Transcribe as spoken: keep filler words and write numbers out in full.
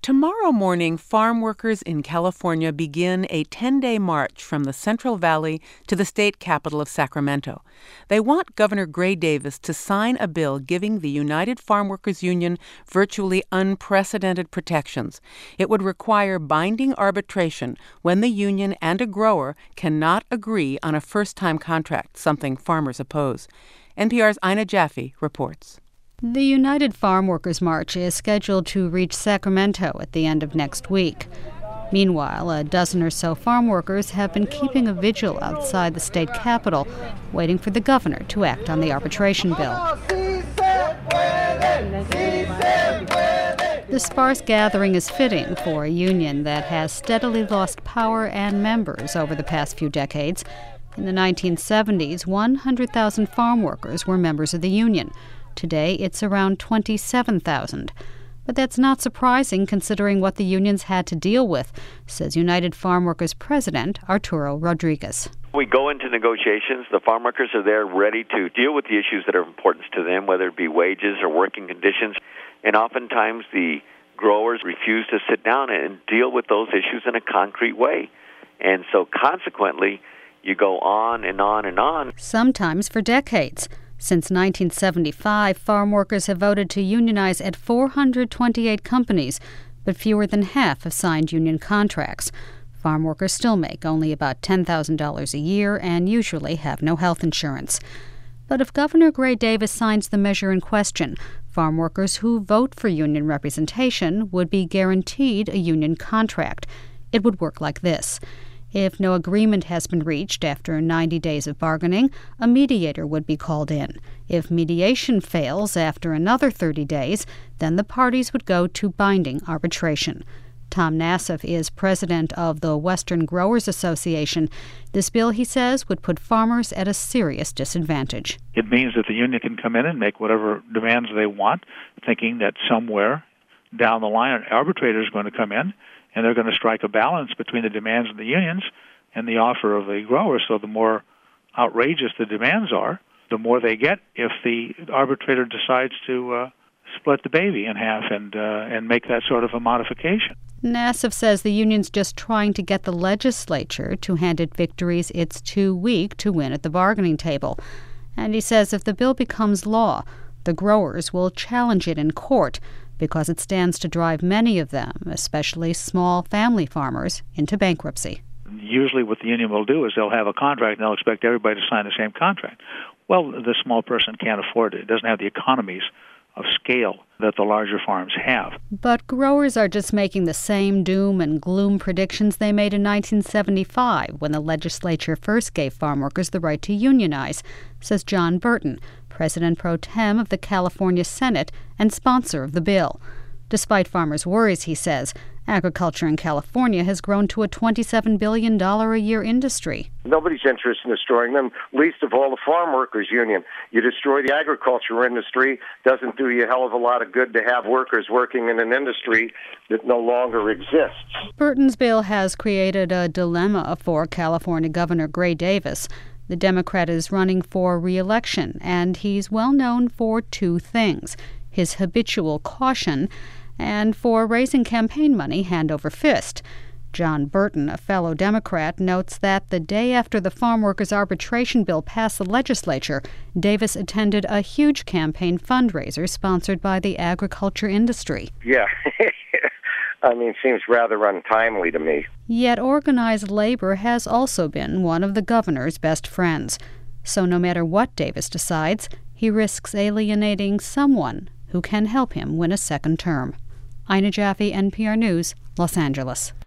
Tomorrow morning, farm workers in California begin a ten-day march from the Central Valley to the state capital of Sacramento. They want Governor Gray Davis to sign a bill giving the United Farm Workers Union virtually unprecedented protections. It would require binding arbitration when the union and a grower cannot agree on a first-time contract, something farmers oppose. N P R's Ina Jaffe reports. The United Farm Workers March is scheduled to reach Sacramento at the end of next week. Meanwhile, a dozen or so farm workers have been keeping a vigil outside the state capitol, waiting for the governor to act on the arbitration bill. The sparse gathering is fitting for a union that has steadily lost power and members over the past few decades. In the nineteen seventies, one hundred thousand farm workers were members of the union. Today, it's around twenty-seven thousand. But that's not surprising considering what the unions had to deal with, says United Farm Workers President Arturo Rodriguez. We go into negotiations. The farm workers are there ready to deal with the issues that are important to them, whether it be wages or working conditions. And oftentimes the growers refuse to sit down and deal with those issues in a concrete way. And so consequently, you go on and on and on. Sometimes for decades. Since nineteen seventy-five, farm workers have voted to unionize at four hundred twenty-eight companies, but fewer than half have signed union contracts. Farm workers still make only about ten thousand dollars a year and usually have no health insurance. But if Governor Gray Davis signs the measure in question, farm workers who vote for union representation would be guaranteed a union contract. It would work like this. If no agreement has been reached after ninety days of bargaining, a mediator would be called in. If mediation fails after another thirty days, then the parties would go to binding arbitration. Tom Nassif is president of the Western Growers Association. This bill, he says, would put farmers at a serious disadvantage. It means that the union can come in and make whatever demands they want, thinking that somewhere down the line an arbitrator is going to come in and they're going to strike a balance between the demands of the unions and the offer of the growers. So the more outrageous the demands are, the more they get if the arbitrator decides to uh, split the baby in half and uh, and make that sort of a modification. Nassif says the union's just trying to get the legislature to hand it victories it's too weak to win at the bargaining table. And he says if the bill becomes law, the growers will challenge it in court, because it stands to drive many of them, especially small family farmers, into bankruptcy. Usually what the union will do is they'll have a contract and they'll expect everybody to sign the same contract. Well, the small person can't afford it. It doesn't have the economies of scale that the larger farms have. But growers are just making the same doom and gloom predictions they made in nineteen seventy-five when the legislature first gave farm workers the right to unionize, says John Burton, President pro tem of the California Senate and sponsor of the bill. Despite farmers' worries, he says, agriculture in California has grown to a twenty-seven billion dollars a year industry. Nobody's interested in destroying them, least of all the farm workers union. You destroy the agriculture industry, doesn't do you a hell of a lot of good to have workers working in an industry that no longer exists. Burton's bill has created a dilemma for California Governor Gray Davis. The Democrat is running for re-election, and he's well known for two things: his habitual caution and for raising campaign money hand over fist. John Burton, a fellow Democrat, notes that the day after the farm workers' arbitration bill passed the legislature, Davis attended a huge campaign fundraiser sponsored by the agriculture industry. Yeah. I mean, seems rather untimely to me. Yet organized labor has also been one of the governor's best friends. So no matter what Davis decides, he risks alienating someone who can help him win a second term. Ina Jaffe, N P R News, Los Angeles.